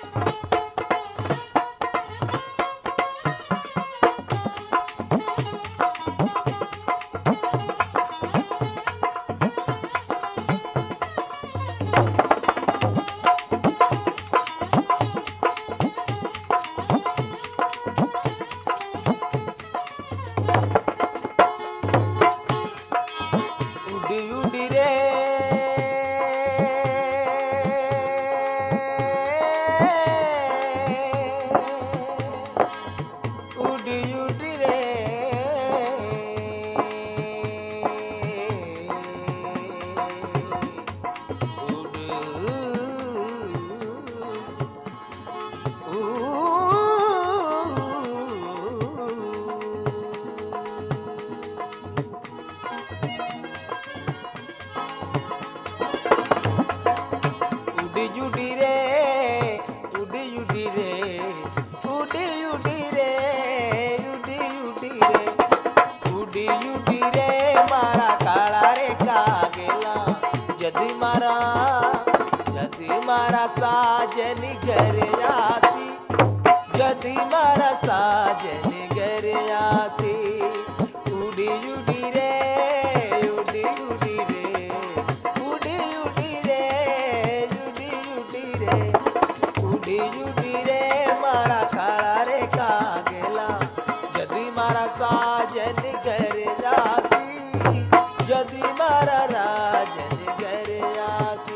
मारा साजन घर आसी, जदी मारा साजन घर आसी। उड़ी उड़ी रे उड़ी उड़ी रे उड़ी उड़ी रे उड़ी उड़ी रे उड़ी उड़ी रे मारा खाड़ा रे का गेला, जदी मारा साजन घर आसी, जदी मारा राजन घर आसी।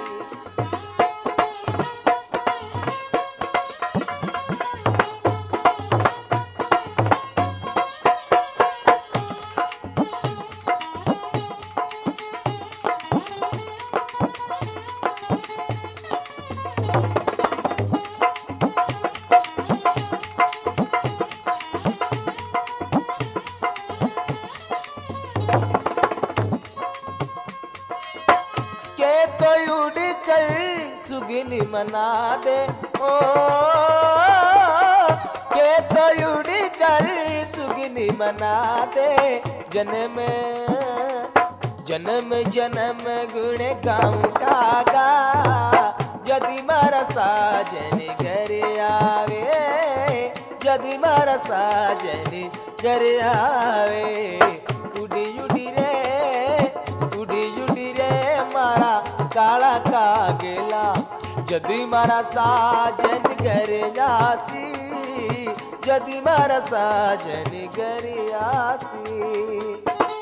सुगिनी मना दे ओ के तो उड़ी कर सुगिनी मना दे, जन्म जन्म जन्म गुण गाँव का गा, जदि मारा साजन घर आवे, जदि मारा साजन घर आवे। उड़ी उड़ी रे मारा काला का गेला, जदी मारा साजन घर आसी, जदी मारा साजन घर आसी।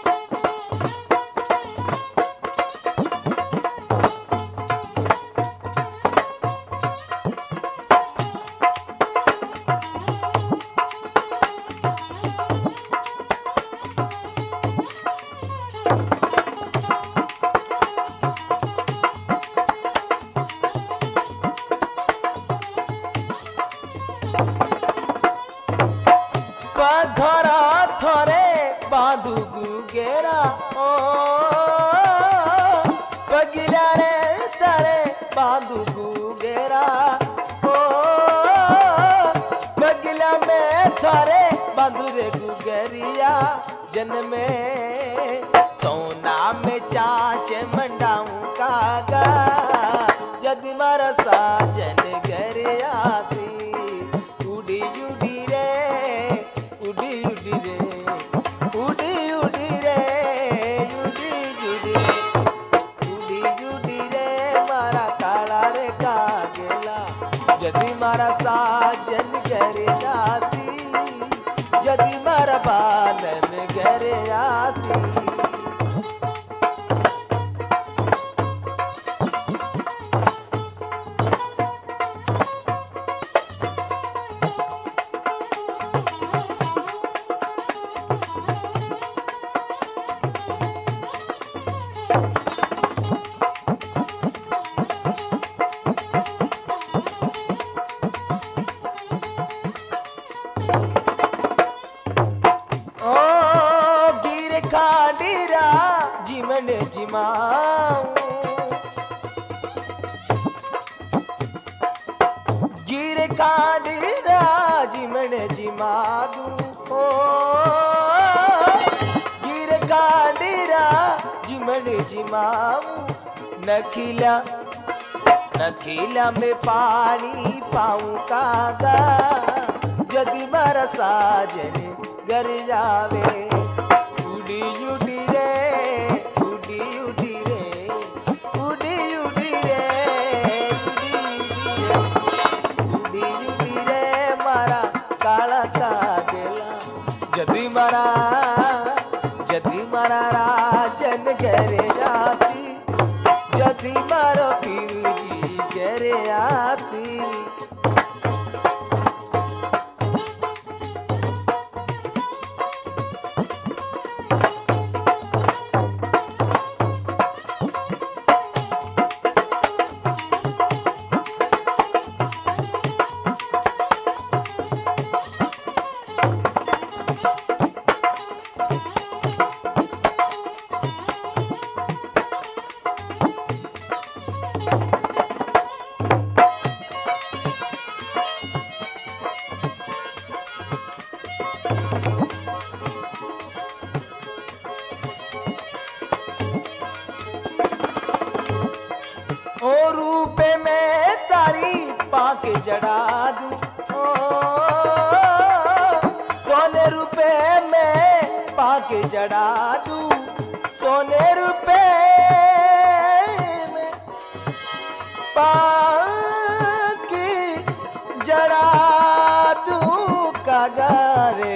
घरा थरे बांधु गुगेरा ओ पगिला रे तारे बांधु गुगेरा ओ पगिला में थारे बांधु रे गुगरिया, जन्मे सोना में चाच मंडाऊं कागा, जदि मारा साजन घर आसी। उड़ी उड़ी रे उड़ी उड़ी रे उड़ी उड़ी रे उड़ी उड़ी उड़ी उड़ी रे मारा काला रे का गेला, जदि मारा साजन घर आसी, जदि मारा बालन घर आसी। खाडीरा जीवन जिमाऊं, गिर खाडीरा जीवन जिमादू ओ गिर खाडीरा जीवन जिमाऊं। नखीला नखीला में पानी पाऊं कागा जदि मारा साजन घर जावे। उड़ी उड़ी रे उड़ी उड़ी रे उड़ी उड़ी रे उड़ी उड़ी रे मारा काला कागेला जदि मारा राजन घरे आसी जदि मारो पीरजी घरे आसी। ओ रूपे में तारी पाके जड़ा दूं ओ सोने रुपए में पाके जड़ा दूं सोने रुपए में पाके जड़ा दूं कागारे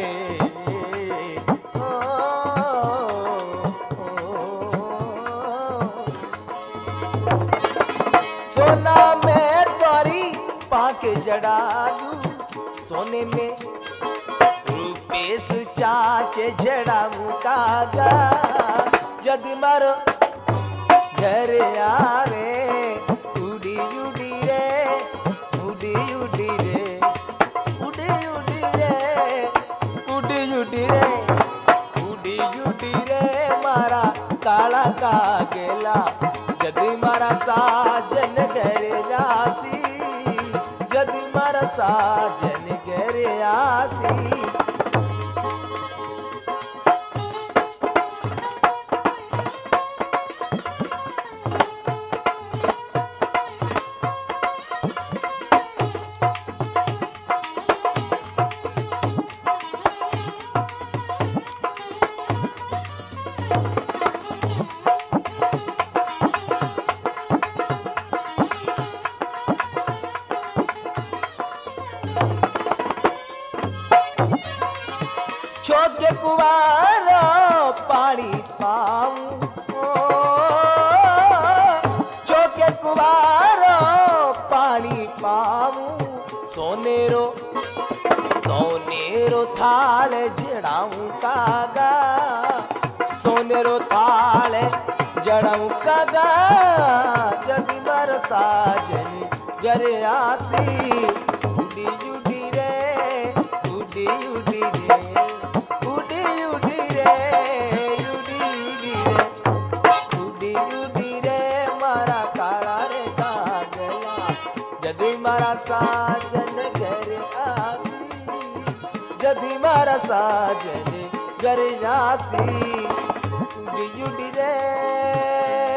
सोना में द्वारी पाके जड़ा दूं सोने में रुपेश चाचे जड़ा मुकागा जदि मारो घर आवे। उड़ी उड़ी रे उड़ी उड़ी रे उड़ी उड़ी रे उड़ी उड़ी रे उड़ी उड़ी रे मारा काला कागेला जदि मारा साजन घरे आसी जदि मारा साजन घरे आसी। छोटे कुवारो पानी पाऊं छोटे कुवारो पानी पाऊं सोनेरो थाल जड़ाऊं कागा सोनेरो थाल जड़ाऊं कागा जदि मारो साजन घर आसी। उड़ी उड़ी रे उड़ी उड़ी रे उड़ी उड़ी रे उड़ी उड़ी रे उड़ी उड़ी रे मारा काला रे कागला जदि मारा साजन घर आसी जदि मारा साजन घर आसी। उड़ी उड़ी रे